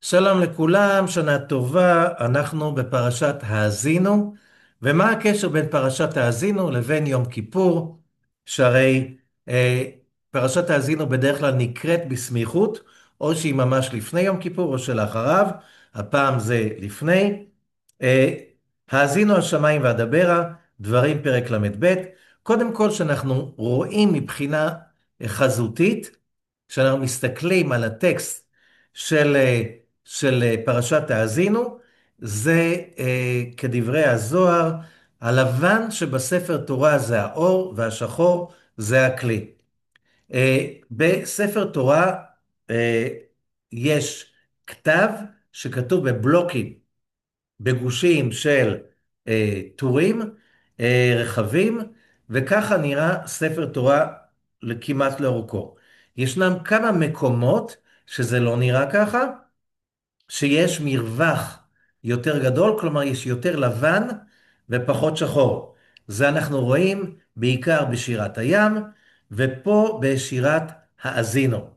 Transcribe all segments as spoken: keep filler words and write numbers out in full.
שלום לכולם, שנה טובה, אנחנו בפרשת האזינו, ומה הקשר בין פרשת האזינו לבין יום כיפור? שהרי אה, פרשת האזינו בדרך כלל נקראת בסמיכות, או שהיא ממש לפני יום כיפור או שלאחריו, הפעם זה לפני. אה, האזינו השמיים ואדברה, דברים פרק למד ב'. קודם כל שאנחנו רואים מבחינה חזותית, כשאנחנו מסתכלים על הטקסט של, אה, של אה, פרשת האזינו, זה אה, כדברי הזוהר, הלבן שבספר תורה זה האור והשחור זה הכלי. אה, בספר תורה אה, יש כתב שכתוב בבלוקים, בגושים של אה, טורים, אה, רחבים, וככה נראה ספר תורה כמעט לאורכו. ישנם כמה מקומות שזה לא נראה ככה, שיש מרווח יותר גדול, כלומר יש יותר לבן ופחות שחור. זה אנחנו רואים בעיקר בשירת הים, ופה בשירת האזינו.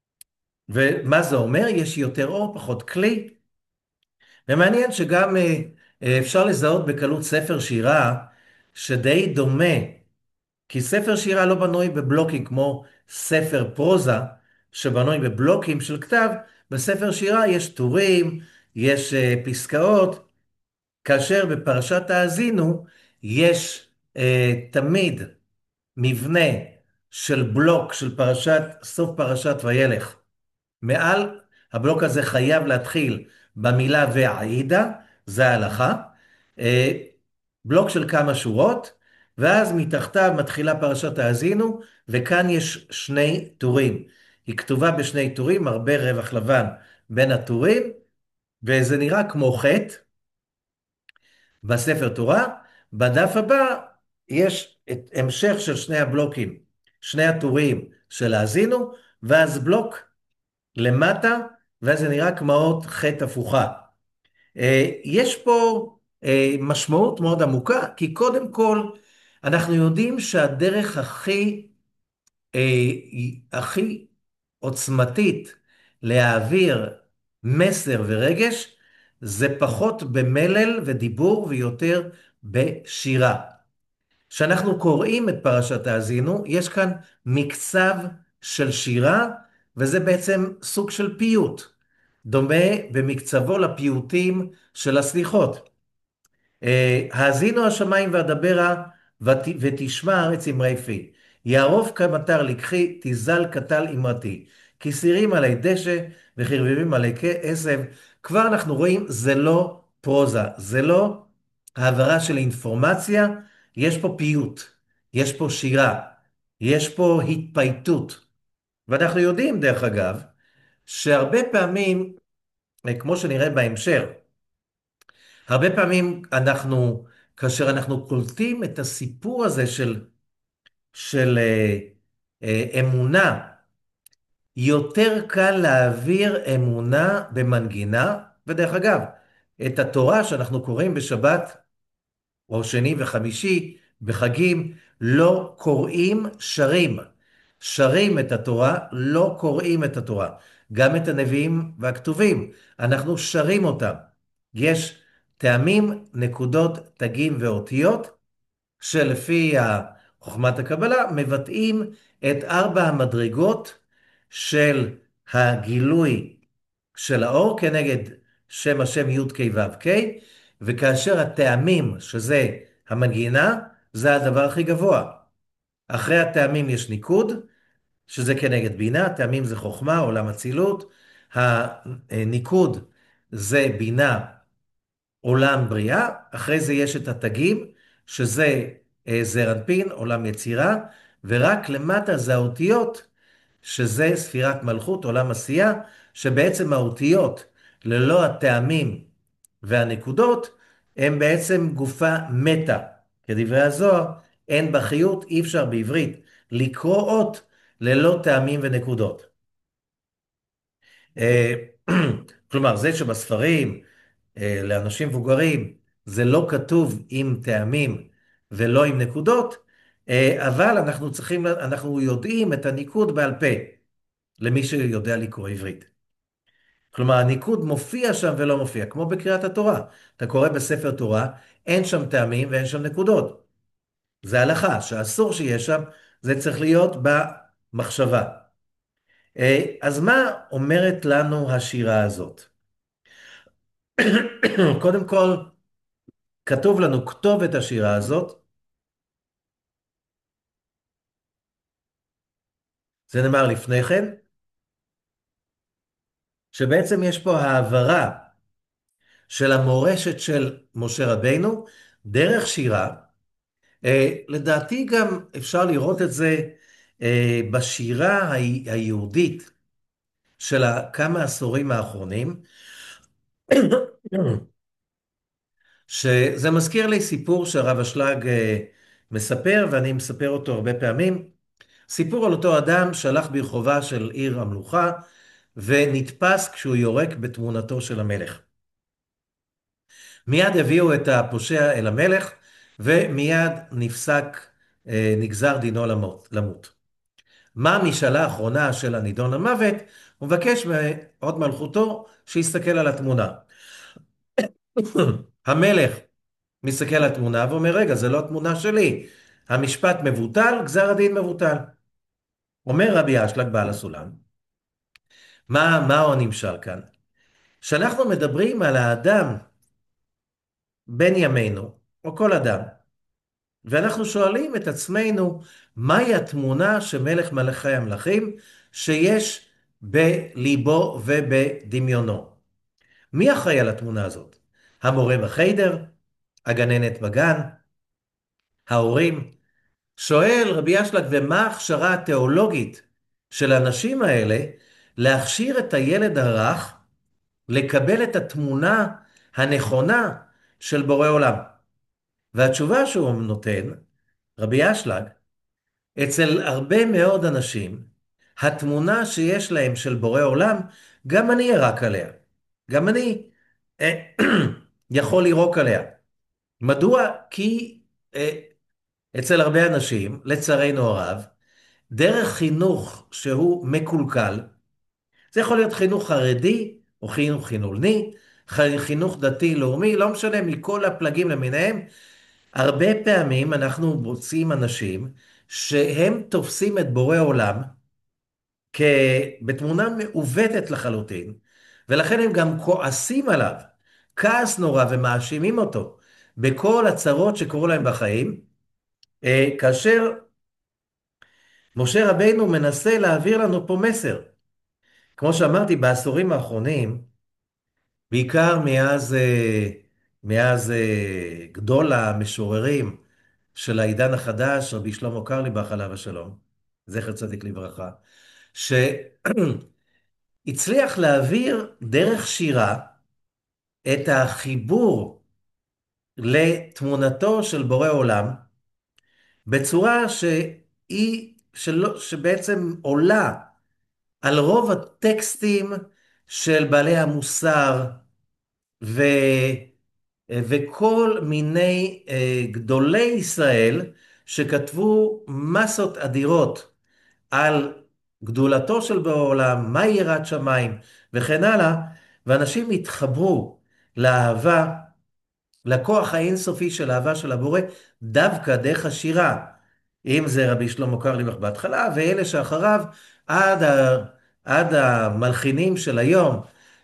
ומה זה אומר? יש יותר אור, פחות כלי. ומעניין שגם אה, אה, אפשר לזהות בקלות ספר שירה שדי דומה, כי ספר שירה לא בנוי בבלוקים כמו ספר פרוזה, שבנוי בבלוקים של כתב. בספר שירה יש טורים, יש אה, פסקאות, כאשר בפרשת האזינו יש אה, תמיד מבנה של בלוק של פרשת, סוף פרשת וילך. מעל הבלוק הזה חייב להתחיל במילה והעידה, זה ההלכה, אה, בלוק של כמה שורות, ואז מתחתיו מתחילה פרשת האזינו, וכאן יש שני טורים. היא כתובה בשני טורים, הרבה רווח לבן בין הטורים, וזה נראה כמו חטא בספר תורה. בדף הבא יש את המשך של שני הבלוקים, שני הטורים של האזינו, ואז בלוק למטה, ואז זה נראה כמו חטא הפוכה. אה, יש פה אה, משמעות מאוד עמוקה, כי קודם כל אנחנו יודעים שהדרך הכי, אה, הכי עוצמתית להעביר מסר ורגש, זה פחות במלל ודיבור ויותר בשירה. כשאנחנו קוראים את פרשת האזינו, יש כאן מקצב של שירה, וזה בעצם סוג של פיוט, דומה במקצבו לפיוטים של הסליחות. אה, האזינו השמיים ואדברה ות- ותשמע הארץ אמרי פי. יערוף כמטר לקחי, תזל קטל אמרתי. כסירים עלי דשא וחרבבים עלי עשב. כבר אנחנו רואים, זה לא פרוזה, זה לא העברה של אינפורמציה, יש פה פיוט, יש פה שירה, יש פה התפייטות. ואנחנו יודעים, דרך אגב, שהרבה פעמים, אה, כמו שנראה בהמשך, הרבה פעמים אנחנו, כאשר אנחנו קולטים את הסיפור הזה של, של אה, אה, אמונה, יותר קל להעביר אמונה במנגינה, ודרך אגב, את התורה שאנחנו קוראים בשבת, או שני וחמישי, בחגים, לא קוראים שרים. שרים את התורה, לא קוראים את התורה. גם את הנביאים והכתובים, אנחנו שרים אותם. יש טעמים, נקודות, תגים ואותיות, שלפי חוכמת הקבלה מבטאים את ארבע המדרגות של הגילוי של האור כנגד שם השם י' כ' ו' כ', וכאשר הטעמים, שזה המנגינה, זה הדבר הכי גבוה. אחרי הטעמים יש ניקוד, שזה כנגד בינה, טעמים זה חוכמה, עולם אצילות, הניקוד זה בינה, עולם בריאה, אחרי זה יש את התגים, שזה אה, זעיר אנפין, עולם יצירה, ורק למטה זה האותיות, שזה ספירת מלכות, עולם עשייה, שבעצם האותיות, ללא הטעמים והנקודות, הם בעצם גופה מתה. כדברי הזוהר, אין בה חיות, אי אפשר בעברית לקרוא אות ללא טעמים ונקודות. אה, כלומר, זה שבספרים, אה, לאנשים מבוגרים, זה לא כתוב עם טעמים ולא עם נקודות, אה, אבל אנחנו צריכים, אנחנו יודעים את הניקוד בעל פה, למי שיודע לקרוא עברית. כלומר, הניקוד מופיע שם ולא מופיע, כמו בקריאת התורה. אתה קורא בספר תורה, אין שם טעמים ואין שם נקודות. זה הלכה, שאסור שיהיה שם, זה צריך להיות במחשבה. אה, אז מה אומרת לנו השירה הזאת? קודם כל, כתוב לנו כתובת השירה הזאת, זה נאמר לפני כן, שבעצם יש פה העברה של המורשת של משה רבינו דרך שירה. אה, לדעתי גם אפשר לראות את זה אה, בשירה ה- היהודית של כמה עשורים האחרונים, שזה מזכיר לי סיפור שהרב אשלג אה, מספר, ואני מספר אותו הרבה פעמים. סיפור על אותו אדם שהלך ברחובה של עיר המלוכה, ונתפס כשהוא יורק בתמונתו של המלך. מיד הביאו את הפושע אל המלך, ומיד נפסק, אה, נגזר דינו למות. למות. מה המשאלה האחרונה של הנידון למוות? הוא מבקש מהוד מלכותו שיסתכל על התמונה. המלך מסתכל על התמונה ואומר, רגע, זה לא התמונה שלי. המשפט מבוטל, גזר הדין מבוטל. אומר רבי אשלג בעל הסולם, מה, מה הוא הנמשל כאן? כשאנחנו מדברים על האדם בן ימינו, או כל אדם, ואנחנו שואלים את עצמנו, מהי התמונה שמלך מלכי המלכים שיש בליבו ובדמיונו? מי אחראי על התמונה הזאת? המורה בחיידר? הגננת בגן? ההורים? שואל רבי אשלג, ומה ההכשרה התיאולוגית של האנשים האלה להכשיר את הילד הרך לקבל את התמונה הנכונה של בורא עולם? והתשובה שהוא נותן, רבי אשלג, אצל הרבה מאוד אנשים, התמונה שיש להם של בורא עולם, גם אני ירק עליה. גם אני אה, יכול לירוק עליה. מדוע? כי אה, אצל הרבה אנשים, לצערנו הרב, דרך חינוך שהוא מקולקל, זה יכול להיות חינוך חרדי או חינוך חילוני, חינוך דתי לאומי, לא משנה, מכל הפלגים למיניהם, הרבה פעמים אנחנו מוצאים אנשים שהם תופסים את בורא עולם בתמונה מעוותת לחלוטין, ולכן הם גם כועסים עליו, כעס נורא, ומאשימים אותו בכל הצרות שקורו להם בחיים, אה, כאשר משה רבינו מנסה להעביר לנו פה מסר. כמו שאמרתי, בעשורים האחרונים, בעיקר מאז, אה, מאז אה, גדול המשוררים של העידן החדש, רבי שלמה קרליבך עליו השלום, זכר צדיק לברכה, שהצליח להעביר דרך שירה את החיבור לתמונתו של בורא עולם, בצורה שהיא, שלא, שבעצם עולה על רוב הטקסטים של בעלי המוסר, ו... וכל מיני אה, גדולי ישראל שכתבו מסות אדירות על גדולתו של בורא עולם, מהי יראת שמיים וכן הלאה, ואנשים התחברו לאהבה, לכוח האינסופי של אהבה של הבורא, דווקא דרך השירה. אם זה רבי שלמה קרליבך בהתחלה, ואלה שאחריו, עד, ה... עד המלחינים של היום,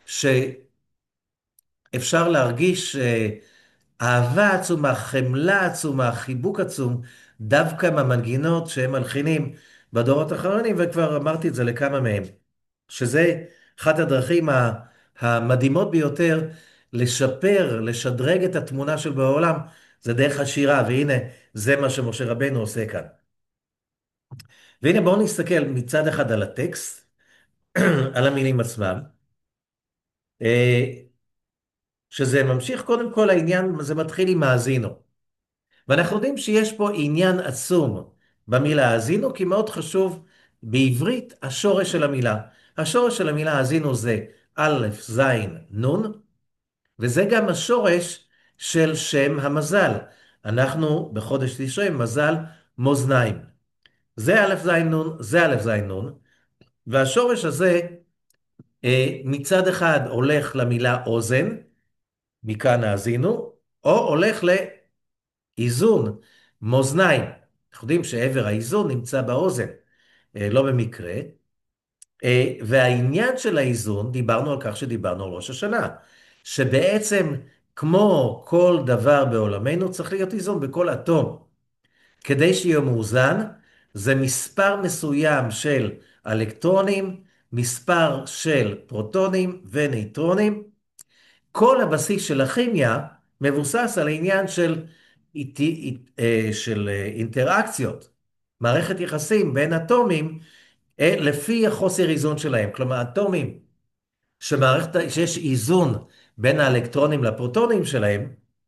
שאפשר להרגיש אה, אהבה עצומה, חמלה עצומה, חיבוק עצום, דווקא מהמנגינות שהם מלחינים בדורות האחרונים, וכבר אמרתי את זה לכמה מהם, שזה אחת הדרכים ה- המדהימות ביותר לשפר, לשדרג את התמונה של בעולם, זה דרך השירה, והנה, זה מה שמשה רבנו עושה כאן. והנה בואו נסתכל מצד אחד על הטקסט, על המילים עצמם, אה, שזה ממשיך קודם כל העניין, זה מתחיל עם האזינו. ואנחנו יודעים שיש פה עניין עצום במילה האזינו, כי מאוד חשוב בעברית השורש של המילה. השורש של המילה האזינו זה א', ז', נ', וזה גם השורש של שם המזל. אנחנו בחודש תשרי מזל מאזניים. זה א', ז', נ', זה א', ז', נ', והשורש הזה אה, מצד אחד הולך למילה אוזן, מכאן האזינו, או הולך לאיזון, מאזניים. אנחנו יודעים שעבר האיזון נמצא באוזן, אה, לא במקרה. אה, והעניין של האיזון, דיברנו על כך שדיברנו על ראש השנה, שבעצם כמו כל דבר בעולמנו צריך להיות איזון בכל אטום. כדי שיהיה מאוזן, זה מספר מסוים של אלקטרונים, מספר של פרוטונים ונייטרונים. כל הבסיס של הכימיה מבוסס על העניין של, איתי- אה, של אה, אינטראקציות, מערכת יחסים בין אטומים אה, לפי החוסר איזון שלהם. כלומר, אטומים שמערכת, שיש איזון בין האלקטרונים לפרוטונים שלהם,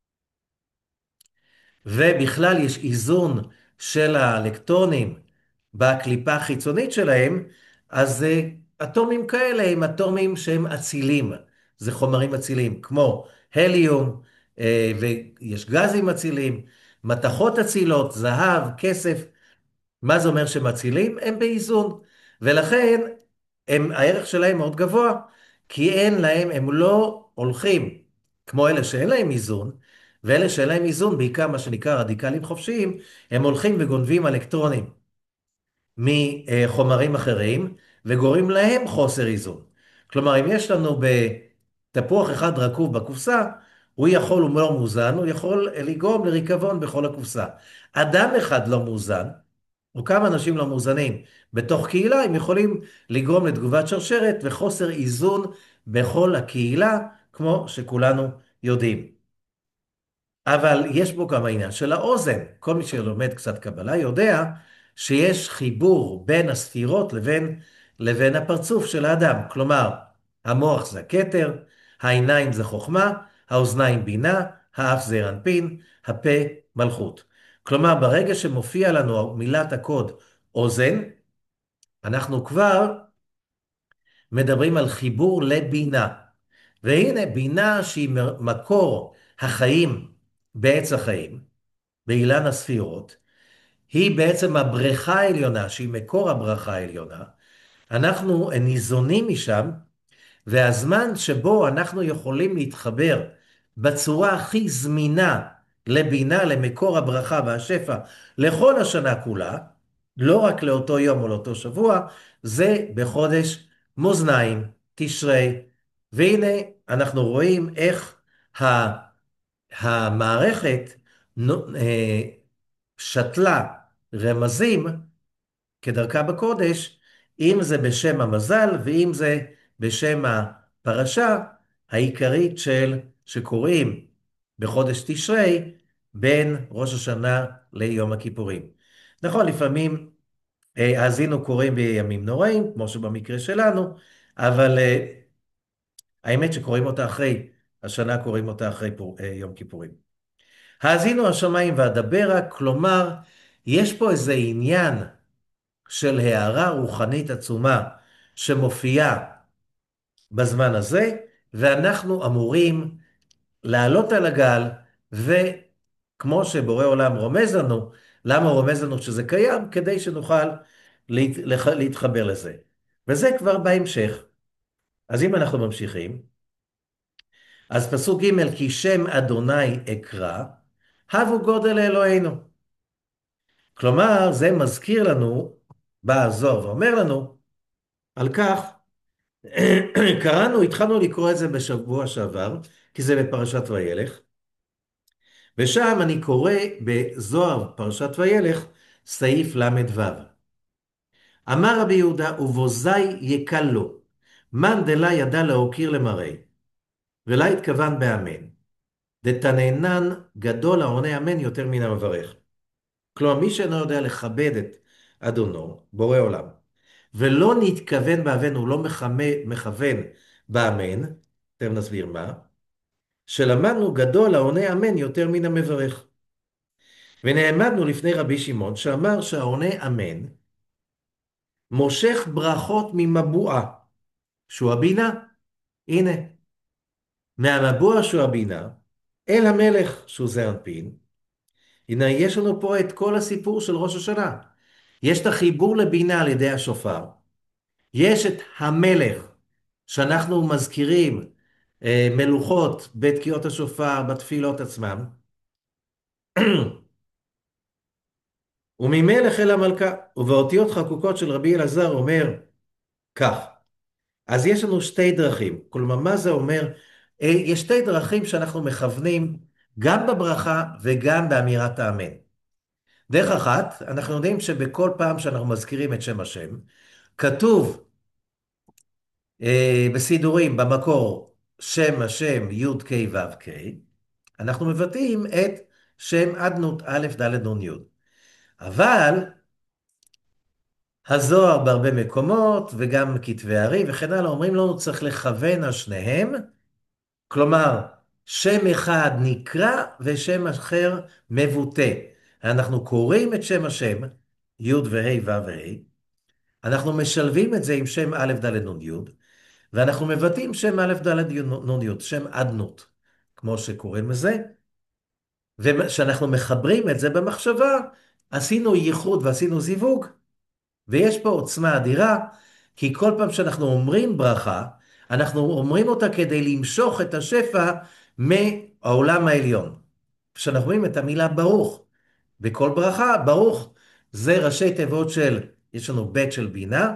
ובכלל יש איזון של האלקטרונים בקליפה החיצונית שלהם, אז אה, אטומים כאלה הם אטומים שהם אצילים, זה חומרים אציליים, כמו הליום, אה, ויש גזים אציליים, מתכות אצילות, זהב, כסף. מה זה אומר שהם אצילים? הם באיזון, ולכן הם, הערך שלהם מאוד גבוה, כי אין להם, הם לא הולכים כמו אלה שאין להם איזון, ואלה שאין להם איזון, בעיקר מה שנקרא רדיקלים חופשיים, הם הולכים וגונבים אלקטרונים מחומרים אחרים, וגורמים להם חוסר איזון. כלומר, אם יש לנו בתפוח אחד רקוב בקופסה, הוא יכול, הוא לא מאוזן, הוא יכול לגרום לריקבון בכל הקופסה. אדם אחד לא מאוזן, או כמה אנשים לא מאוזנים בתוך קהילה, הם יכולים לגרום לתגובת שרשרת וחוסר איזון בכל הקהילה, כמו שכולנו יודעים. אבל יש בו גם העניין של האוזן. כל מי שלומד קצת קבלה יודע שיש חיבור בין הספירות לבין, לבין הפרצוף של האדם. כלומר, המוח זה הכתר, העיניים זה חוכמה, האוזניים בינה, האף זה אנפין, הפה מלכות. כלומר, ברגע שמופיע לנו מילת הקוד אוזן, אנחנו כבר מדברים על חיבור לבינה. והנה בינה שהיא מקור החיים בעץ החיים, באילן הספירות, היא בעצם הבריכה העליונה, שהיא מקור הברכה העליונה. אנחנו ניזונים משם, והזמן שבו אנחנו יכולים להתחבר בצורה הכי זמינה לבינה, למקור הברכה והשפע, לכל השנה כולה, לא רק לאותו יום או לאותו שבוע, זה בחודש מאזניים, תשרי. והנה אנחנו רואים איך ה- המערכת נו- אה, שתלה רמזים כדרכה בקודש, אם זה בשם המזל ואם זה בשם הפרשה העיקרית של שקוראים בחודש תשרי בין ראש השנה ליום הכיפורים. נכון, לפעמים אה, האזינו קוראים בימים נוראים, כמו שבמקרה שלנו, אבל אה, האמת שקוראים אותה אחרי, השנה קוראים אותה אחרי פור, אה, יום כיפורים. האזינו השמיים ואדברה, כלומר, יש פה איזה עניין של הערה רוחנית עצומה שמופיעה בזמן הזה, ואנחנו אמורים לעלות על הגל, וכמו שבורא עולם רומז לנו, למה הוא רומז לנו שזה קיים? כדי שנוכל להת, לח- להתחבר לזה. וזה כבר בהמשך. אז אם אנחנו ממשיכים, אז פסוק ג' כי שם אדוני אקרא, הבו גודל אלוהינו. כלומר, זה מזכיר לנו, בא הזוהר ואומר לנו, על כך, קראנו, התחלנו לקרוא את זה בשבוע שעבר, כי זה בפרשת וילך, ושם אני קורא בזוהר פרשת וילך, סעיף למד וו. אמר רבי יהודה, ובוזי יקלו, מאן דלה ידע להוקיר למראה, ולה התכוון באמן, דתננן גדול העונה אמן יותר מן המברך. כלומר, מי שאינו יודע לכבד את אדונו, בורא עולם, ולא נתכוון באמן, הוא לא מחמה- מכוון באמן, תכף נסביר מה, שלמדנו גדול העונה אמן יותר מן המברך. ונעמדנו לפני רבי שמעון שאמר שהעונה אמן מושך ברכות ממבואה, שהוא הבינה. הנה, מהמבואה שהוא הבינה, אל המלך שהוא זה אנפין. הנה, יש לנו פה את כל הסיפור של ראש השנה. יש את החיבור לבינה על ידי השופר. יש את המלך שאנחנו מזכירים אה, מלוכות בתקיעות השופר, בתפילות עצמם, וממלך אל המלכה, ובאותיות חקוקות של רבי אלעזר אומר כך. אז יש לנו שתי דרכים, כלומר מה זה אומר? אה, יש שתי דרכים שאנחנו מכוונים גם בברכה וגם באמירת האמן. דרך אחת, אנחנו יודעים שבכל פעם שאנחנו מזכירים את שם השם, כתוב אה, בסידורים במקור שם השם י' ק' ו' ק', אנחנו מבטאים את שם אדנות א' ד' נ' י'. אבל הזוהר בהרבה מקומות וגם כתבי הארי וכן הלאה אומרים לנו צריך לכוון על שניהם, כלומר שם אחד נקרא ושם אחר מבוטא. אנחנו קוראים את שם השם י' וה' ו' וה', אנחנו משלבים את זה עם שם א' ד' נ' י', ואנחנו מבטאים שם א' ד' נ' י', שם אדנות, כמו שקוראים לזה, וכשאנחנו מחברים את זה במחשבה, עשינו ייחוד ועשינו זיווג, ויש פה עוצמה אדירה, כי כל פעם שאנחנו אומרים ברכה, אנחנו אומרים אותה כדי למשוך את השפע מהעולם העליון. כשאנחנו אומרים את המילה ברוך, בכל ברכה, ברוך, זה ראשי תיבות של, יש לנו ב' של בינה,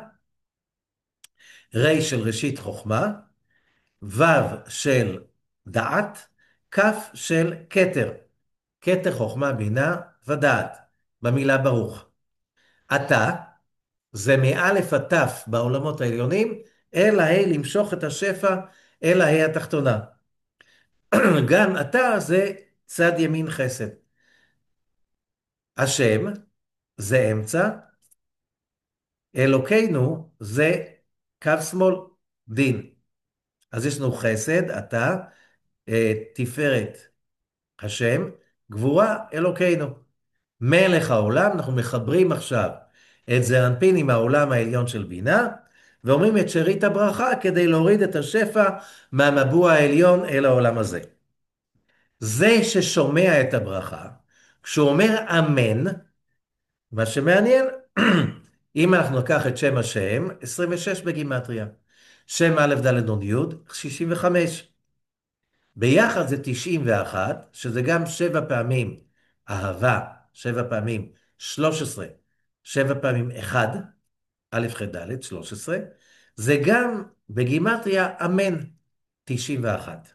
ר' של ראשית חוכמה, ו' של דעת, כ' של כתר, כתר חוכמה בינה ודעת, במילה ברוך. אתה, זה מאלף עד תף בעולמות העליונים, אל הה' למשוך את השפע אל הה' התחתונה. גם אתה זה צד ימין חסד. השם זה אמצע, אלוקינו זה קו שמאל, דין. אז יש לנו חסד, אתה, אה, תפארת השם, גבורה אלוקינו. מלך העולם, אנחנו מחברים עכשיו את זענפין עם העולם העליון של בינה, ואומרים את שארית הברכה כדי להוריד את השפע מהמבוע העליון אל העולם הזה. זה ששומע את הברכה, כשהוא אומר אמן, מה שמעניין, אם אנחנו ניקח את שם השם, עשרים ושש בגימטריה, שם א' ד' נ' י', שישים וחמש. ביחד זה תשעים ואחת, שזה גם שבע פעמים אהבה, שבע פעמים שלוש עשרה, שבע פעמים אחד, א' ח' ד', שלוש עשרה, זה גם בגימטריה אמן, תשעים ואחת.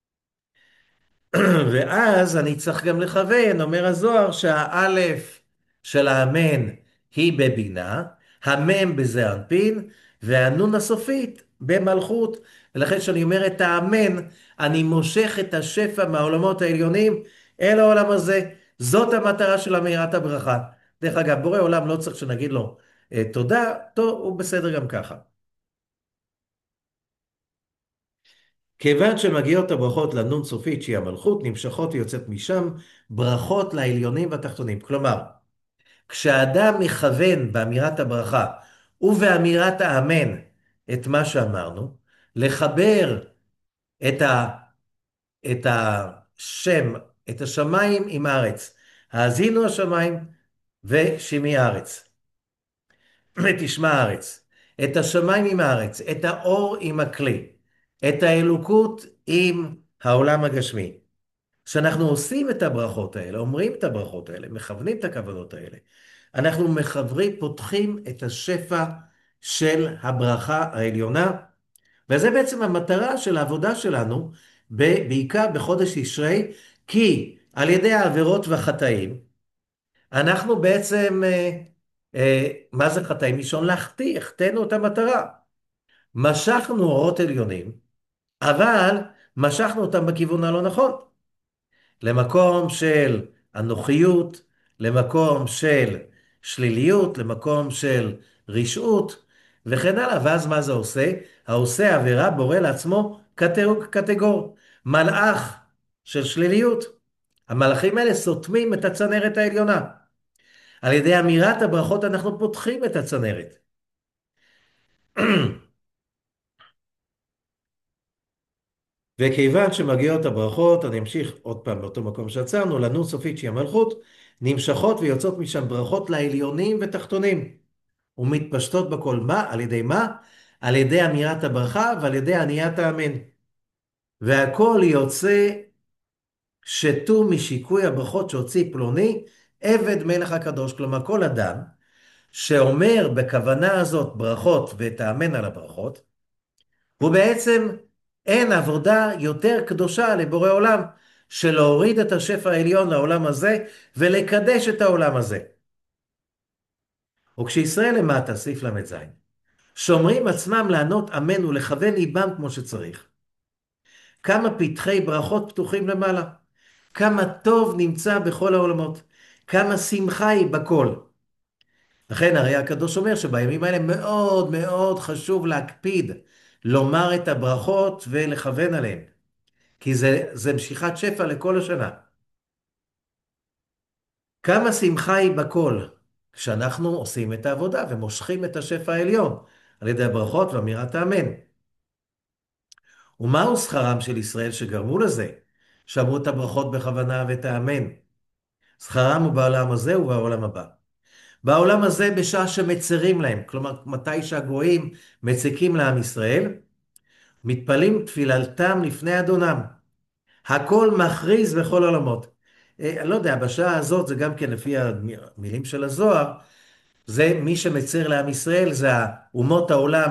ואז אני צריך גם לכוון, אומר הזוהר, שהאלף של האמן היא בבינה, המם בזענפין, והנון הסופית במלכות. ולכן כשאני אומר את האמן, אני מושך את השפע מהעולמות העליונים אל העולם הזה. זאת המטרה של אמירת הברכה. דרך אגב, בורא עולם לא צריך שנגיד לו אה, תודה, טוב, הוא בסדר גם ככה. כיוון שמגיעות הברכות לנון סופית שהיא המלכות, נמשכות ויוצאת משם ברכות לעליונים והתחתונים. כלומר, כשאדם מכוון באמירת הברכה ובאמירת האמן את מה שאמרנו, לחבר את, ה, את השם, את השמיים עם הארץ. האזינו השמיים ושמעי הארץ. ותשמע הארץ. את השמיים עם הארץ, את האור עם הכלי, את האלוקות עם העולם הגשמי. כשאנחנו עושים את הברכות האלה, אומרים את הברכות האלה, מכוונים את הכוונות האלה, אנחנו מחברים, פותחים את השפע של הברכה העליונה, וזה בעצם המטרה של העבודה שלנו, בעיקר בחודש תשרי, כי על ידי העבירות והחטאים, אנחנו בעצם, אה, אה, מה זה חטאים? מלשון להחטיא, החטאנו את המטרה. משכנו אורות עליונים, אבל משכנו אותם בכיוון הלא נכון. למקום של אנוכיות, למקום של שליליות, למקום של רשעות, וכן הלאה. ואז מה זה עושה? העושה עבירה בורא לעצמו קטגור, קטגור, מלאך של שליליות. המלאכים האלה סותמים את הצנרת העליונה. על ידי אמירת הברכות אנחנו פותחים את הצנרת. וכיוון שמגיעות הברכות, אני אמשיך עוד פעם באותו מקום שעצרנו, לנון סופית שהיא המלכות, נמשכות ויוצאות משם ברכות לעליונים ותחתונים, ומתפשטות בכל מה? על ידי מה? על ידי אמירת הברכה ועל ידי עניית האמן. והכל יוצא שתו משיקוי הברכות שהוציא פלוני, עבד מלך הקדוש. כלומר, כל אדם שאומר בכוונה הזאת ברכות ותאמן על הברכות, הוא בעצם אין עבודה יותר קדושה לבורא עולם, של להוריד את השפע העליון לעולם הזה ולקדש את העולם הזה. וכשישראל למטה, סעיף למד זין, שומרים עצמם לענות אמן ולכוון ליבם כמו שצריך, כמה פתחי ברכות פתוחים למעלה, כמה טוב נמצא בכל העולמות, כמה שמחה היא בכל. לכן הרי הקדוש אומר שבימים האלה מאוד מאוד חשוב להקפיד לומר את הברכות ולכוון עליהן, כי זה, זה משיכת שפע לכל השנה. כמה שמחה היא בכל, כשאנחנו עושים את העבודה ומושכים את השפע העליון על ידי הברכות ואמירת האמן. ומהו שכרם של ישראל שגרמו לזה? שאמרו את הברכות בכוונה ואת האמן. שכרם הוא בעולם הזה ובעולם הבא. בעולם הזה בשעה שמצרים להם, כלומר מתי שהגויים מציקים לעם ישראל, מתפלים תפילתם לפני אדונם. הכל מכריז בכל עולמות. אה, אני לא יודע, בשעה הזאת זה גם כן לפי המילים של הזוהר, זה מי שמצר לעם ישראל, זה אומות העולם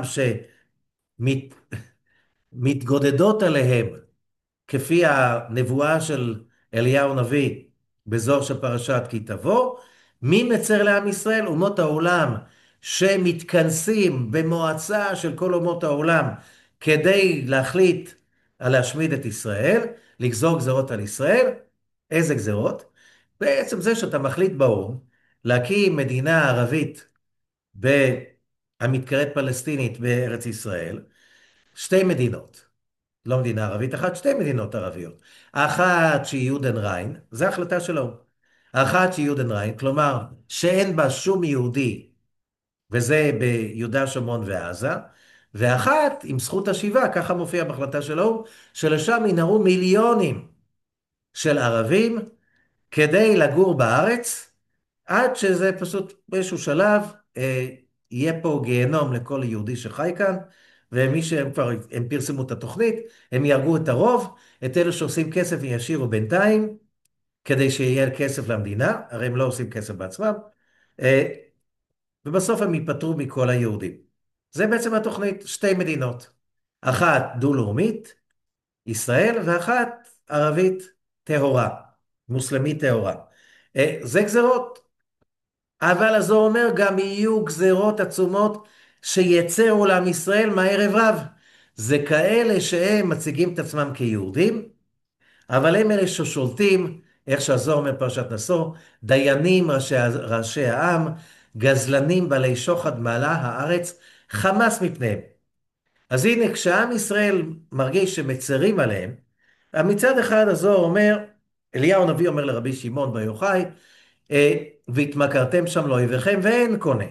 שמתגודדות עליהם, כפי הנבואה של אליהו נביא בזוהר של פרשת כי תבוא. מי מצר לעם ישראל? אומות העולם שמתכנסים במועצה של כל אומות העולם כדי להחליט על להשמיד את ישראל, לגזור גזרות על ישראל. איזה גזרות? בעצם זה שאתה מחליט באו"ם להקים מדינה ערבית המתקראת פלסטינית בארץ ישראל, שתי מדינות. לא מדינה ערבית אחת, שתי מדינות ערביות. האחת שהיא יודן ריין, זו החלטה של האו"ם. האחת שהיא יודן ריין, כלומר שאין בה שום יהודי, וזה ביהודה שומרון ועזה, ואחת עם זכות השיבה, ככה מופיע בהחלטה של האו"ם, שלשם ינהרו מיליונים של ערבים כדי לגור בארץ, עד שזה פשוט באיזשהו שלב אה, יהיה פה גיהנום לכל יהודי שחי כאן, ומי שהם כבר, הם פרסמו את התוכנית, הם ירגו את הרוב, את אלה שעושים כסף ישירו בינתיים, כדי שיהיה כסף למדינה, הרי הם לא עושים כסף בעצמם, אה, ובסוף הם ייפטרו מכל היהודים. זה בעצם התוכנית, שתי מדינות, אחת דו-לאומית, ישראל, ואחת ערבית טהורה, מוסלמית טהורה. אה, זה גזרות. אבל הזו אומר גם יהיו גזרות עצומות שיצרו לעם ישראל מהערב רב. זה כאלה שהם מציגים את עצמם כיהודים, אבל הם אלה ששולטים, איך שהזוהר אומר פרשת נשוא, דיינים ראשי, ראשי העם, גזלנים בעלי שוחד מעלה הארץ, חמס מפניהם. אז הנה, כשעם ישראל מרגיש שמצרים עליהם, מצד אחד הזוהר אומר, אליהו הנביא אומר לרבי שמעון בר יוחאי, והתמכרתם שם לאויביכם ואין קונה.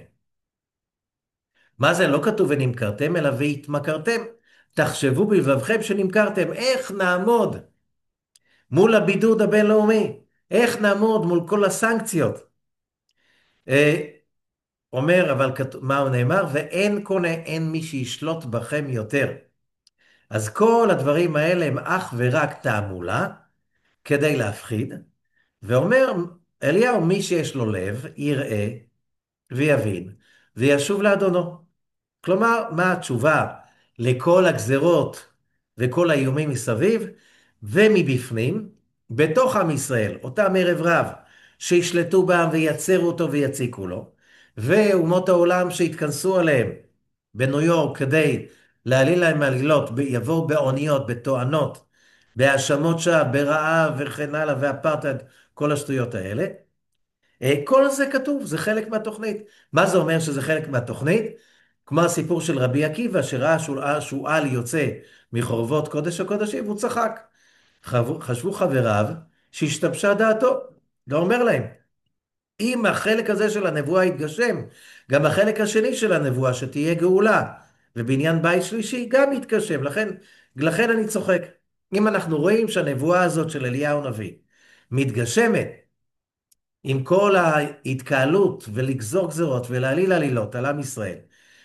מה זה? לא כתוב ונמכרתם, אלא והתמכרתם. תחשבו בלבבכם שנמכרתם. איך נעמוד מול הבידוד הבינלאומי? איך נעמוד מול כל הסנקציות? אה, אומר, אבל מה הוא נאמר? ואין קונה, אין מי שישלוט בכם יותר. אז כל הדברים האלה הם אך ורק תעמולה, כדי להפחיד. ואומר אליהו, מי שיש לו לב, יראה ויבין, וישוב לאדונו. כלומר, מה התשובה לכל הגזרות וכל האיומים מסביב? ומבפנים, בתוך עם ישראל, אותם ערב רב, שישלטו בם ויצרו אותו ויציקו לו, ואומות העולם שהתכנסו עליהם בניו יורק כדי להעליל להם עלילות, יבואו באוניות, בתואנות, בהאשמות שווא, ברעב וכן הלאה, ואפרטהייד, כל השטויות האלה. כל זה כתוב, זה חלק מהתוכנית. מה זה אומר שזה חלק מהתוכנית? כמו הסיפור של רבי עקיבא, שראה שועל יוצא מחורבות קודש הקודשים, והוא צחק. חשבו חבריו שהשתבשה דעתו. לא אומר להם, אם החלק הזה של הנבואה יתגשם, גם החלק השני של הנבואה שתהיה גאולה, ובעניין בית שלישי גם יתגשם. לכן, לכן אני צוחק. אם אנחנו רואים שהנבואה הזאת של אליהו נביא מתגשמת, עם כל ההתקהלות ולגזור גזרות ולהעליל עלילות על עם ישראל,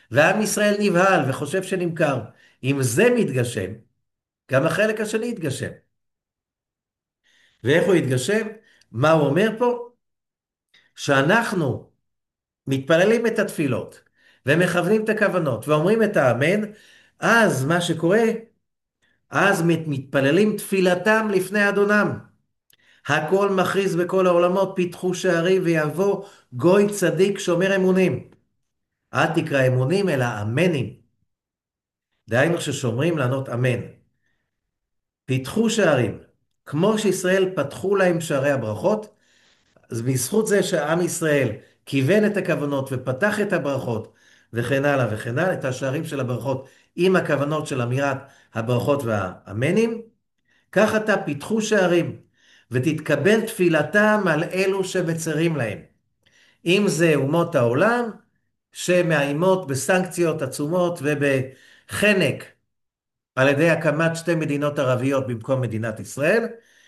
ועם ישראל נבהל וחושב שנמכר. אם זה מתגשם, גם החלק השני יתגשם. ואיך הוא יתגשם? מה הוא אומר פה? שאנחנו מתפללים את התפילות, ומכוונים את הכוונות, ואומרים את האמן, אז מה שקורה, אז מת- מתפללים תפילתם לפני אדונם. הכל מכריז בכל העולמות, פיתחו שערים ויבוא גוי צדיק שומר אמונים. אל תקרא אמונים אלא אמנים. דהיינו ששומרים לענות אמן. פיתחו שערים. כמו שישראל פתחו להם שערי הברכות, אז בזכות זה שעם ישראל כיוון את הכוונות ופתח את הברכות וכן הלאה וכן הלאה, את השערים של הברכות עם הכוונות של אמירת הברכות והאמנים, כך אתה פיתחו שערים ותתקבל תפילתם על אלו שמצרים להם. אם זה אומות העולם שמאיימות בסנקציות עצומות ובחנק על ידי הקמת שתי מדינות ערביות במקום מדינת ישראל,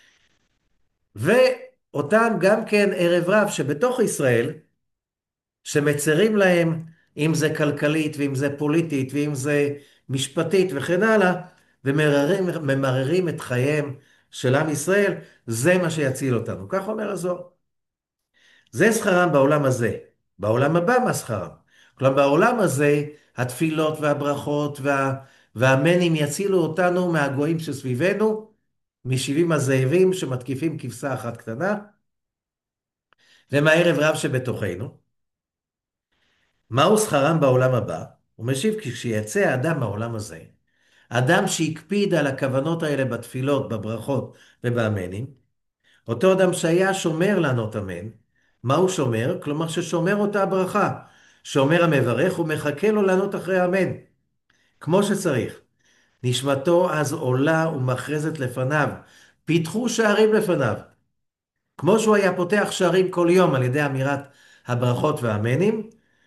ואותם גם כן ערב רב שבתוך ישראל, שמצרים להם, אם זה כלכלית ואם זה פוליטית ואם זה משפטית וכן הלאה, וממררים את חייהם של עם ישראל, זה מה שיציל אותנו. כך אומר הזוהר. זה שכרם בעולם הזה. בעולם הבא מה שכרם? כלומר בעולם הזה התפילות והברכות וה... והמנים יצילו אותנו מהגויים שסביבנו, משבעים הזאבים שמתקיפים כבשה אחת קטנה, ומהערב רב שבתוכנו. מהו שכרם בעולם הבא? הוא משיב, כשיצא האדם מהעולם הזה, אדם שהקפיד על הכוונות האלה בתפילות, בברכות ובאמנים, אותו אדם שהיה שומר לענות אמן, מה הוא שומר? כלומר ששומר אותה הברכה. שומר המברך ומחכה לו לענות אחרי אמן, כמו שצריך. נשמתו אז עולה ומכרזת לפניו, פיתחו שערים לפניו. כמו שהוא היה פותח שערים כל יום על ידי אמירת הברכות והאמנים,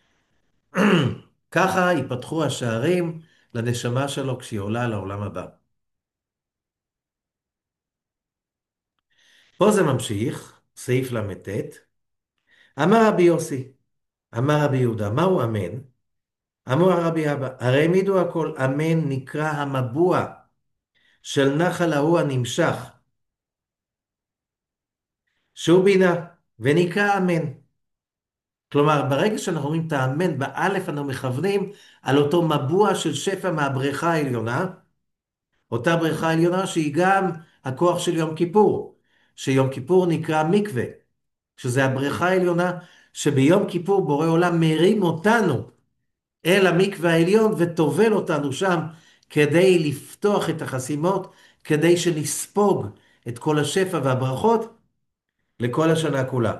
ככה ייפתחו השערים לנשמה שלו כשהיא עולה לעולם הבא. פה זה ממשיך, סעיף למ"ט. אמר רבי יוסי, אמר רבי יהודה, מהו אמן? אמר רבי אבא, הרי העמידו הכל, אמן נקרא המבוע של נחל ההוא הנמשך, שהוא בינה, ונקרא אמן. כלומר, ברגע שאנחנו אומרים את האמן, באלף אנחנו מכוונים על אותו מבוע של שפע מהבריכה העליונה, אותה בריכה עליונה שהיא גם הכוח של יום כיפור, שיום כיפור נקרא מקווה, שזה הבריכה העליונה שביום כיפור בורא עולם מרים אותנו אל המקווה העליון וטובל אותנו שם כדי לפתוח את החסימות, כדי שנספוג את כל השפע והברכות לכל השנה כולה.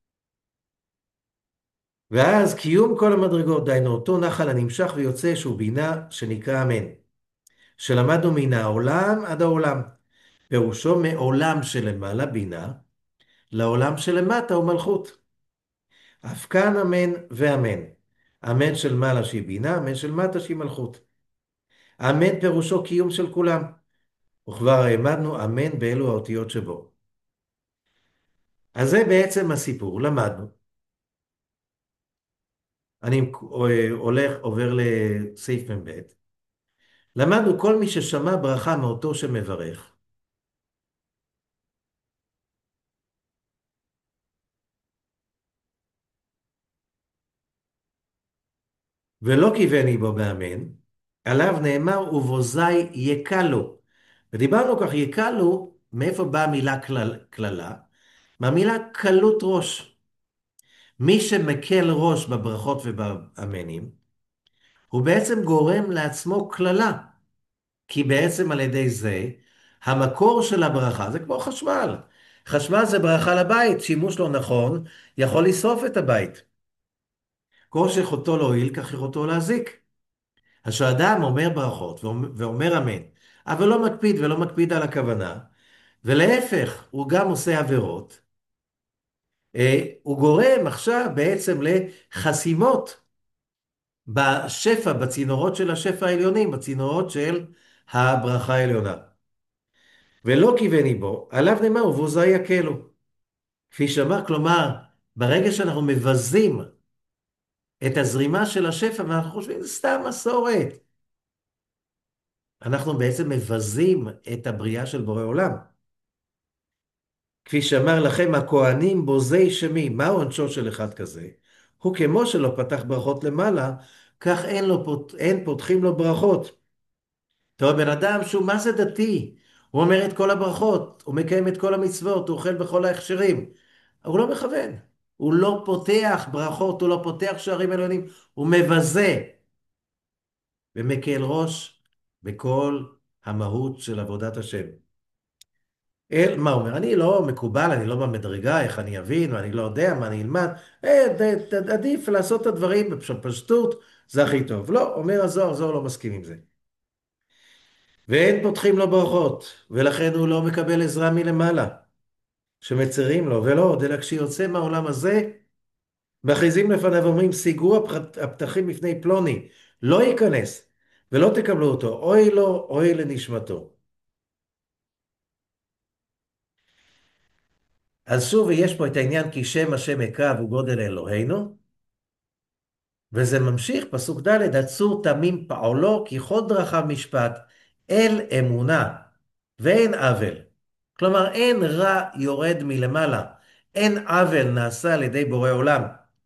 ואז קיום כל המדרגות, דיינו אותו נחל הנמשך ויוצא שהוא בינה שנקרא אמן, שלמדנו מן העולם עד העולם. פירושו מעולם שלמעלה בינה, לעולם שלמטה הוא מלכות. אף כאן אמן ואמן. אמן של מעלה שהיא בינה, אמן של מטה שהיא מלכות. אמן פירושו קיום של כולם. וכבר העמדנו אמן באלו האותיות שבו. אז זה בעצם הסיפור, למדנו. אני הולך, עובר לסעיף מ"ב. למדנו כל מי ששמע ברכה מאותו שמברך, ולא כיווני בו באמן, עליו נאמר ובוזי יקלו. ודיברנו כך, יקלו, מאיפה באה המילה כלל, כללה? מהמילה קלות ראש. מי שמקל ראש בברכות ובאמנים, הוא בעצם גורם לעצמו כללה. כי בעצם על ידי זה, המקור של הברכה זה כמו חשמל. חשמל זה ברכה לבית, שימוש לא נכון יכול לשרוף את הבית. כל שיכולתו להועיל, כך יכולתו להזיק. אז כשאדם אומר ברכות ואומר אמן, אבל לא מקפיד ולא מקפיד על הכוונה, ולהפך, הוא גם עושה עבירות, הוא גורם עכשיו בעצם לחסימות בשפע, בצינורות של השפע העליונים, בצינורות של הברכה העליונה. ולא כיווני בו, עליו נאמר ובוזי יקלו. כפי שאמר, כלומר, ברגע שאנחנו מבזים את הזרימה של השפע, ואנחנו חושבים, זה סתם מסורת. אנחנו בעצם מבזים את הבריאה של בורא עולם. כפי שאמר לכם, הכהנים בוזי שמי, מה עונשו של אחד כזה? הוא כמו שלא פתח ברכות למעלה, כך אין, לו, פות- אין פותחים לו ברכות. טוב, בן אדם שהוא מה זה דתי, הוא אומר את כל הברכות, הוא מקיים את כל המצוות, הוא אוכל בכל ההכשרים. הוא לא מכוון, הוא לא פותח ברכות, הוא לא פותח שערים עליונים, הוא מבזה ומקל ראש בכל המהות של עבודת השם. אל, מה הוא אומר? אני לא מקובל, אני לא במדרגה, איך אני אבין, ואני לא יודע מה אני אלמד. אה, ד- ד- עדיף לעשות את הדברים בפשטות, זה הכי טוב. לא, אומר הזוהר, הזוהר לא מסכים עם זה. ואין פותחים לו ברכות, ולכן הוא לא מקבל עזרה מלמעלה, שמצרים לו, ולא עוד, אלא כשיוצא מהעולם הזה, מכריזים לפניו ואומרים, שיגרו הפח- הפתחים בפני פלוני, לא ייכנס, ולא תקבלו אותו, אוי לו, אוי לנשמתו. אז שוב, יש פה את העניין, כי שם השם יקב וגודל אלוהינו, וזה ממשיך, פסוק ד', עצור תמים פעולו, כי כל דרכיו משפט, אל אמונה, ואין עוול. כלומר, אין רע יורד מלמעלה, אין עוול נעשה על ידי בורא עולם.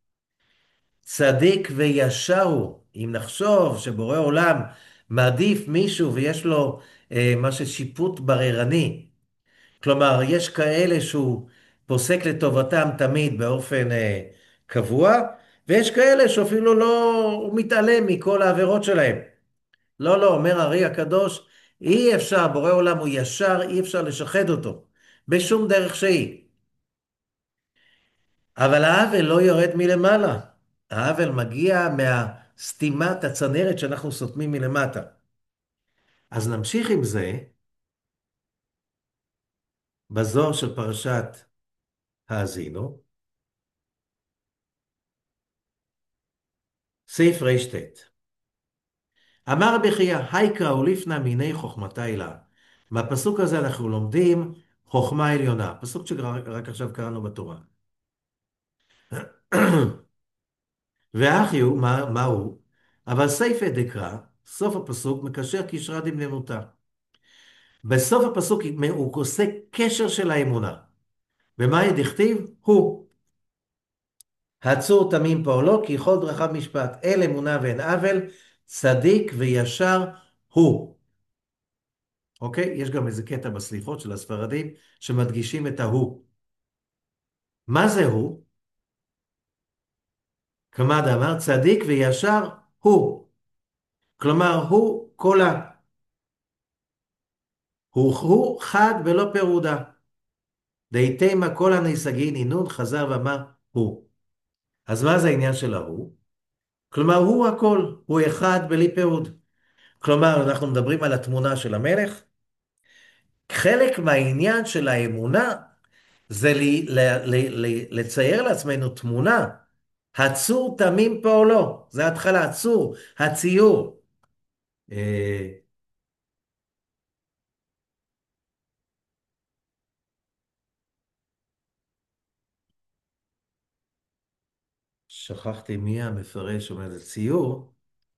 צדיק וישר הוא, אם נחשוב שבורא עולם מעדיף מישהו ויש לו אה, מה ששיפוט בררני, כלומר, יש כאלה שהוא פוסק לטובתם תמיד באופן אה, קבוע, ויש כאלה שאפילו לא, הוא מתעלם מכל העבירות שלהם. לא, לא, אומר הארי הקדוש, אי אפשר, בורא עולם הוא ישר, אי אפשר לשחד אותו, בשום דרך שהיא. אבל העוול לא יורד מלמעלה. העוול מגיע מהסתימת הצנרת שאנחנו סותמים מלמטה. אז נמשיך עם זה בזוהר של פרשת האזינו, סעיף רשת. אמר רבי חייא, הייקרא ולפנא מיני חוכמתה הילה. מהפסוק הזה אנחנו לומדים חוכמה עליונה, פסוק שרק עכשיו קראנו בתורה. והכי הוא, מה, מה הוא? אבל סייפא דקרא, סוף הפסוק מקשר קשרה דמננותא. בסוף הפסוק הוא עושה קשר של האמונה. ומה דכתיב? הוא. הצור תמים פועלו, כי כל דרכיו משפט. אל אמונה ואין עוול, צדיק וישר הוא. אוקיי? יש גם איזה קטע בסליחות של הספרדים שמדגישים את ההוא. מה זה הוא? כמה דאמר צדיק וישר הוא. כלומר, הוא כל ה... הוא, הוא חד ולא פירודה. דהייתמה כל הניסגין אינון חזר ואמר הוא. אז מה זה העניין של ההוא? כלומר, הוא הכל, הוא אחד בלי פירוד. כלומר, אנחנו מדברים על התמונה של המלך. חלק מהעניין של האמונה זה לי, ל, ל, ל, לצייר לעצמנו תמונה. הצור תמים פועלו, זה התחלה, הצור, הציור. אה, שכחתי מי המפרש אומר, זה ציור,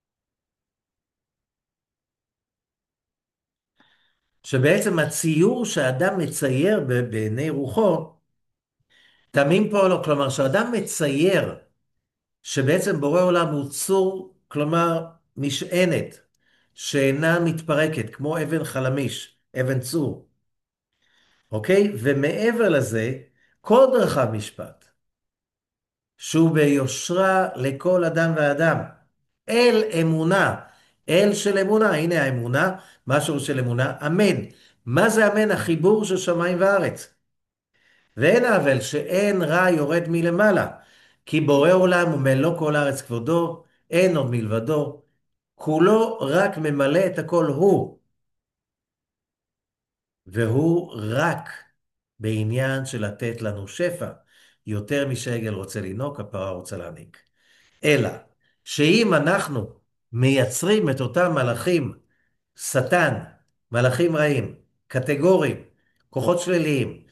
שבעצם הציור שאדם מצייר ב- בעיני רוחו, תמים פועלו, כלומר שאדם מצייר שבעצם בורא עולם הוא צור, כלומר משענת, שאינה מתפרקת, כמו אבן חלמיש, אבן צור, אוקיי? ומעבר לזה, כל דרכיו משפט, שהוא ביושרה לכל אדם ואדם, אל אמונה, אל של אמונה, הנה האמונה, משהו של אמונה, אמן. מה זה אמן? החיבור של שמיים וארץ. ואין עוול שאין רע יורד מלמעלה, כי בורא עולם ומלוא כל הארץ כבודו, אין עוד מלבדו, כולו רק ממלא את הכל הוא, והוא רק בעניין של לתת לנו שפע, יותר משעגל רוצה לינוק, הפרה רוצה להעניק. אלא שאם אנחנו מייצרים את אותם מלאכים, שטן, מלאכים רעים, קטגוריים, כוחות שליליים,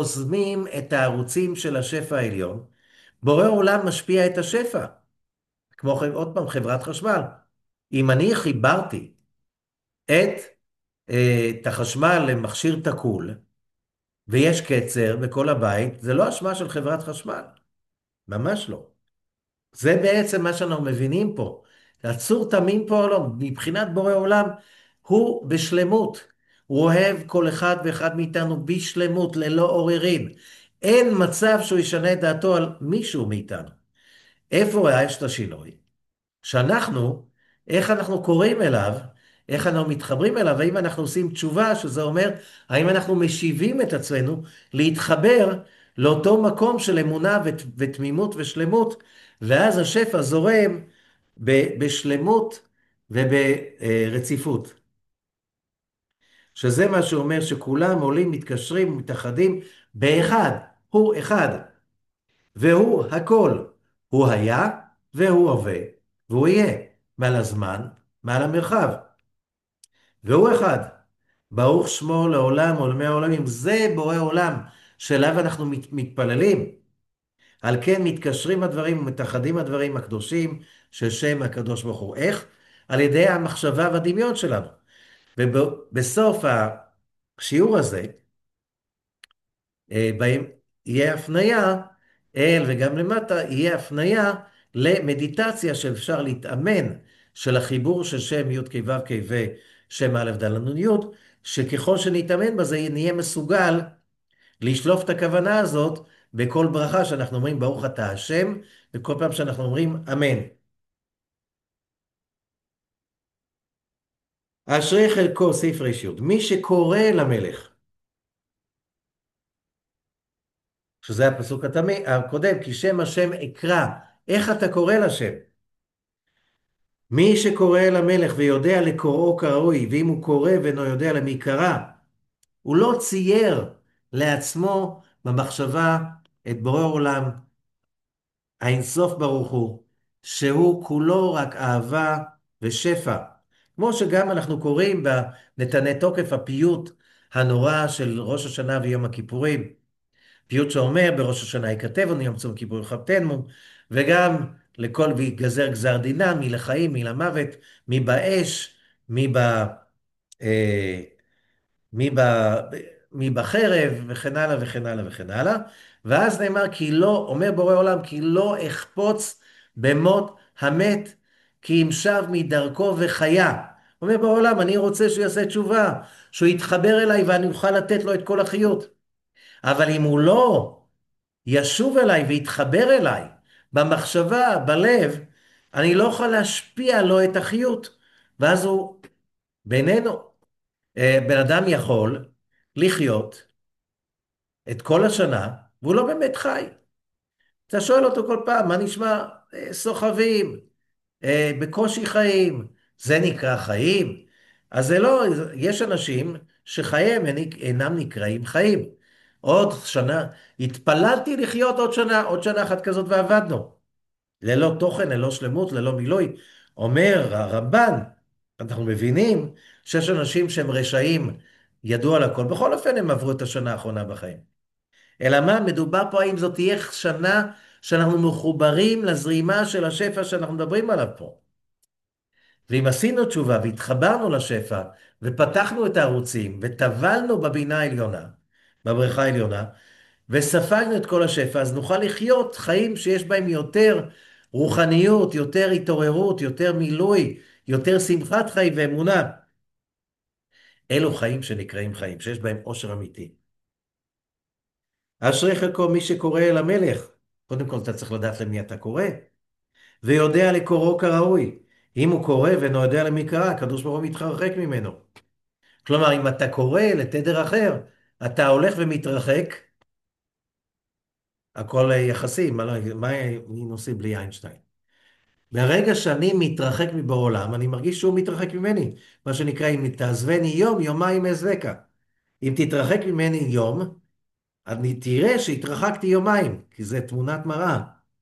שחוזמים את הערוצים של השפע העליון, בורא עולם משפיע את השפע. כמו ח- עוד פעם חברת חשמל. אם אני חיברתי את, אה, את החשמל למכשיר תקול, ויש קצר בכל הבית, זה לא אשמה של חברת חשמל, ממש לא. זה בעצם מה שאנחנו מבינים פה. הצור תמים פה לא, מבחינת בורא עולם, הוא בשלמות. הוא אוהב כל אחד ואחד מאיתנו בשלמות, ללא עוררין. אין מצב שהוא ישנה את דעתו על מישהו מאיתנו. איפה יש את השינוי? שאנחנו, איך אנחנו קוראים אליו, איך אנחנו מתחברים אליו, האם אנחנו עושים תשובה, שזה אומר, האם אנחנו משיבים את עצמנו להתחבר לאותו מקום של אמונה ות, ותמימות ושלמות, ואז השפע זורם ב, בשלמות וברציפות. שזה מה שאומר שכולם עולים, מתקשרים, מתאחדים באחד, הוא אחד, והוא הכל. הוא היה והוא הווה והוא יהיה, מעל הזמן, מעל המרחב. והוא אחד. ברוך שמו לעולם עולמי העולמים. זה בורא עולם שאליו אנחנו מת, מתפללים. על כן מתקשרים הדברים ומתאחדים הדברים הקדושים של שם הקדוש ברוך הוא. איך? על ידי המחשבה והדמיון שלנו. ובסוף השיעור הזה, אה, בהם יהיה הפניה אל, וגם למטה יהיה הפניה למדיטציה שאפשר להתאמן, של החיבור של שם י' כ' ו' כ' ו שם א' ד' נ' י', שככל שנתאמן בזה נהיה מסוגל לשלוף את הכוונה הזאת בכל ברכה שאנחנו אומרים ברוך אתה השם, וכל פעם שאנחנו אומרים אמן. אשרי חלקו סעיף ר"י, מי שקורא למלך, שזה הפסוק התמי- הקודם, כי שם השם אקרא, איך אתה קורא לשם? מי שקורא למלך ויודע לקוראו כראוי, ואם הוא קורא ואינו יודע למי קרא, הוא לא צייר לעצמו במחשבה את בורא עולם, האינסוף ברוך הוא, שהוא כולו רק אהבה ושפע. כמו שגם אנחנו קוראים בנתני תוקף הפיוט הנורא של ראש השנה ויום הכיפורים, פיוט שאומר בראש השנה ייכתבנו, יום צום כיפור יכבדנו, וגם לכל ויגזר גזר דינם, מי לחיים, מי למוות, מי באש, מי ב... אה, מי, ב, מי בחרב, וכן הלאה וכן הלאה וכן הלאה. ואז נאמר, כי לא, אומר בורא עולם, כי לא אחפוץ במות המת, כי אם שב מדרכו וחיה. אומר בורא עולם, אני רוצה שהוא יעשה תשובה, שהוא יתחבר אליי ואני אוכל לתת לו את כל החיות. אבל אם הוא לא ישוב אליי ויתחבר אליי, במחשבה, בלב, אני לא יכול להשפיע לו את החיות. ואז הוא, בינינו, אה, בן אדם יכול לחיות את כל השנה, והוא לא באמת חי. אתה שואל אותו כל פעם, מה נשמע? אה, סוחבים, אה, בקושי חיים, זה נקרא חיים? אז זה לא, יש אנשים שחייהם אין- אינם נקראים חיים. עוד שנה, התפללתי לחיות עוד שנה, עוד שנה אחת כזאת ועבדנו. ללא תוכן, ללא שלמות, ללא מילוי. אומר הרמב"ן, אנחנו מבינים שיש אנשים שהם רשעים, ידעו על הכל, בכל אופן הם עברו את השנה האחרונה בחיים. אלא מה, מדובר פה האם זאת תהיה שנה שאנחנו מחוברים לזרימה של השפע שאנחנו מדברים עליו פה. ואם עשינו תשובה והתחברנו לשפע, ופתחנו את הערוצים, וטבלנו בבינה העליונה, בבריכה העליונה, וספגנו את כל השפע, אז נוכל לחיות חיים שיש בהם יותר רוחניות, יותר התעוררות, יותר מילוי, יותר שמחת חיים ואמונה. אלו חיים שנקראים חיים, שיש בהם עושר אמיתי. אשרי חלקו מי שקורא אל המלך. קודם כל אתה צריך לדעת למי אתה קורא, ויודע לקוראו כראוי. אם הוא קורא ואינו יודע למי קרא, הקדוש ברוך הוא מתרחק ממנו. כלומר, אם אתה קורא לתדר אחר, אתה הולך ומתרחק, הכל יחסי, מה, לא- מה נושאים בלי איינשטיין? ברגע שאני מתרחק מבורא עולם, אני מרגיש שהוא מתרחק ממני. מה שנקרא, אם תעזבני יום, יומיים אעזבקה. אם תתרחק ממני יום, אני תראה שהתרחקתי יומיים, כי זה תמונת מראה.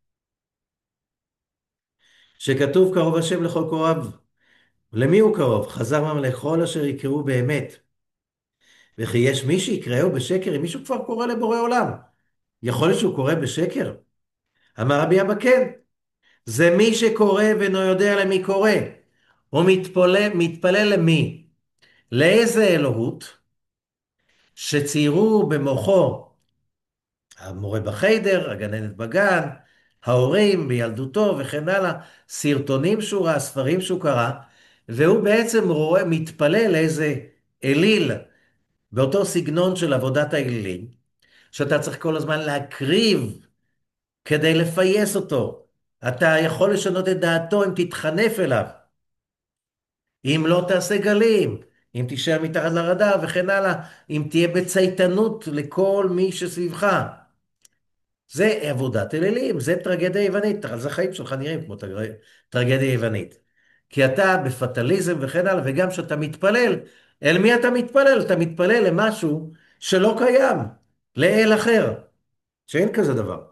שכתוב קרוב השם לכל קוראיו. למי הוא קרוב? חזר ממנו לכל אשר יקראו באמת. וכי יש מי שיקראו בשקר, אם מישהו כבר קורא לבורא עולם. יכול להיות שהוא קורא בשקר? אמר רבי אבא כן. זה מי שקורא ואינו יודע למי קורא. הוא מתפלל, מתפלל למי? לאיזה אלוהות שציירו במוחו המורה בחיידר, הגננת בגן, ההורים בילדותו וכן הלאה, סרטונים שהוא ראה, ספרים שהוא קרא, והוא בעצם רואה, מתפלל לאיזה אליל, באותו סגנון של עבודת האלילים, שאתה צריך כל הזמן להקריב כדי לפייס אותו. אתה יכול לשנות את דעתו אם תתחנף אליו, אם לא תעשה גלים, אם תישאר מתחת לרדאר וכן הלאה, אם תהיה בצייתנות לכל מי שסביבך. זה עבודת אלילים, זה טרגדיה יוונית, אז החיים שלך נראים כמו טרגדיה טרגדיה יוונית. כי אתה בפטליזם וכן הלאה, וגם כשאתה מתפלל, אל מי אתה מתפלל? אתה מתפלל למשהו שלא קיים, לאל אחר, שאין כזה דבר.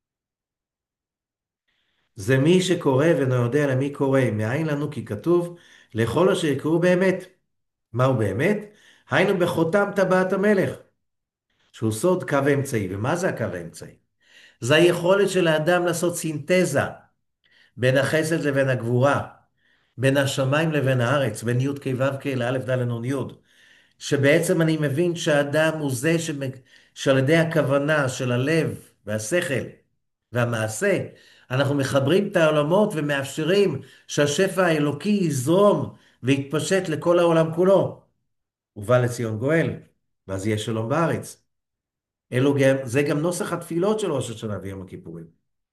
זה מי שקורא ואינו יודע למי קורא, מאין לנו כי כתוב, לכל אשר יקראו באמת. מהו באמת? היינו בחותם טבעת המלך, שהוא סוד קו האמצעי. ומה זה הקו האמצעי? זה היכולת של האדם לעשות סינתזה בין החסד לבין הגבורה, בין השמיים לבין הארץ, בין י' כ' ו' כ' לאלף ד' נ' י', שבעצם אני מבין שהאדם הוא זה שמג... שעל ידי הכוונה של הלב והשכל והמעשה, אנחנו מחברים את העולמות ומאפשרים שהשפע האלוקי יזרום ויתפשט לכל העולם כולו. ובא לציון גואל, ואז יהיה שלום בארץ. אלו גם, זה גם נוסח התפילות של ראש השנה ויום הכיפורים.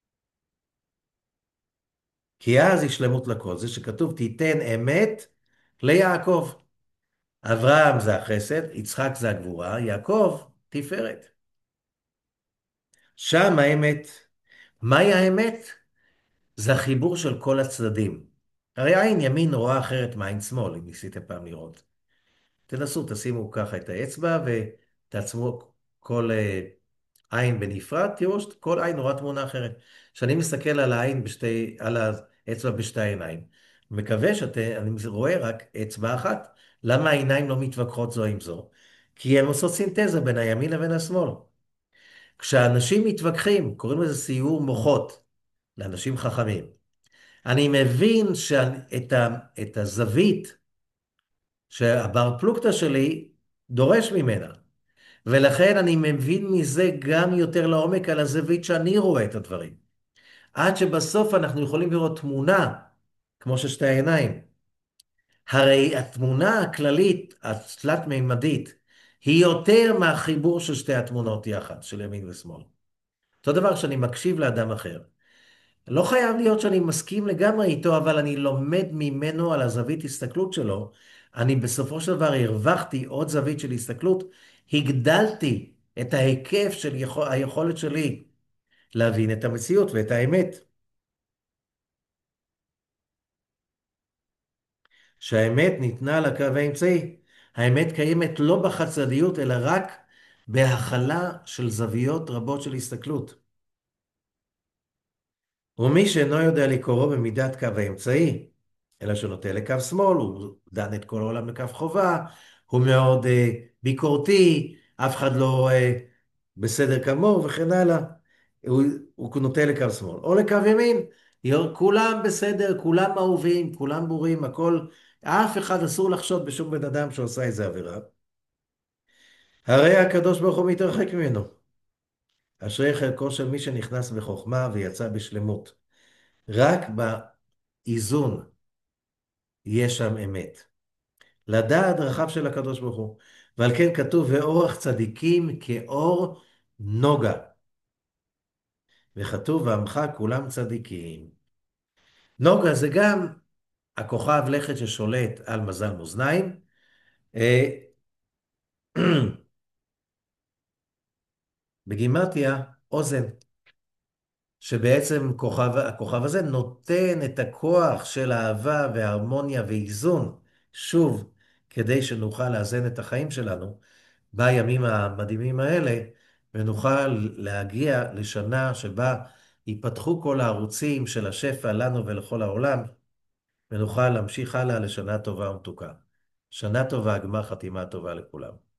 כי אז יש שלמות לכל, זה שכתוב תיתן אמת ליעקב. אברהם זה החסד, יצחק זה הגבורה, יעקב תפארת. שם האמת, מהי האמת? זה החיבור של כל הצדדים. הרי עין ימין רואה אחרת מעין שמאל, אם ניסיתם פעם לראות. תנסו, תשימו ככה את האצבע ותעצמו כל אה, עין בנפרד, תראו שכל עין רואה תמונה אחרת. כשאני מסתכל על העין בשתי, על האצבע בשתי העיניים, מקווה שאני רואה רק אצבע אחת. למה העיניים לא מתווכחות זו עם זו? כי הן עושות סינתזה בין הימין לבין השמאל. כשאנשים מתווכחים, קוראים לזה סיור מוחות, לאנשים חכמים. אני מבין שאת ה, את הזווית שהבר פלוגתא שלי דורש ממנה. ולכן אני מבין מזה גם יותר לעומק על הזווית שאני רואה את הדברים. עד שבסוף אנחנו יכולים לראות תמונה, כמו ששתי העיניים. הרי התמונה הכללית, התלת-מימדית, היא יותר מהחיבור של שתי התמונות יחד, של ימין ושמאל. אותו דבר שאני מקשיב לאדם אחר. לא חייב להיות שאני מסכים לגמרי איתו, אבל אני לומד ממנו על הזווית הסתכלות שלו. אני בסופו של דבר הרווחתי עוד זווית של הסתכלות, הגדלתי את ההיקף של יכול, היכולת שלי להבין את המציאות ואת האמת. שהאמת ניתנה לקו האמצעי. האמת קיימת לא בחד-צדדיות, אלא רק בהכלה של זוויות רבות של הסתכלות. ומי שאינו יודע לקורו במידת קו האמצעי, אלא שנוטה לקו שמאל, הוא דן את כל העולם לקו חובה, הוא מאוד אה, ביקורתי, אף אחד לא אה, בסדר כמוהו וכן הלאה, הוא, הוא נוטה לקו שמאל. או לקו ימין, כולם בסדר, כולם אהובים, כולם בורים, הכל, אף אחד אסור לחשוד בשום בן אדם שעושה איזה עבירה. הרי הקדוש ברוך הוא מתרחק ממנו. אשרי חלקו של מי שנכנס בחוכמה ויצא בשלמות. רק באיזון יש שם אמת. לדעת דרכיו של הקדוש ברוך הוא. ועל כן כתוב, ואורך צדיקים כאור נוגה. וכתוב, ועמך כולם צדיקים. נוגה זה גם הכוכב לכת ששולט על מזל מאזניים. אה, בגימטריה, אוזן. שבעצם כוכב, הכוכב הזה נותן את הכוח של אהבה והרמוניה ואיזון, שוב, כדי שנוכל לאזן את החיים שלנו בימים המדהימים האלה, ונוכל להגיע לשנה שבה ייפתחו כל הערוצים של השפע לנו ולכל העולם, ונוכל להמשיך הלאה לשנה טובה ומתוקה. שנה טובה, גמר חתימה טובה לכולם.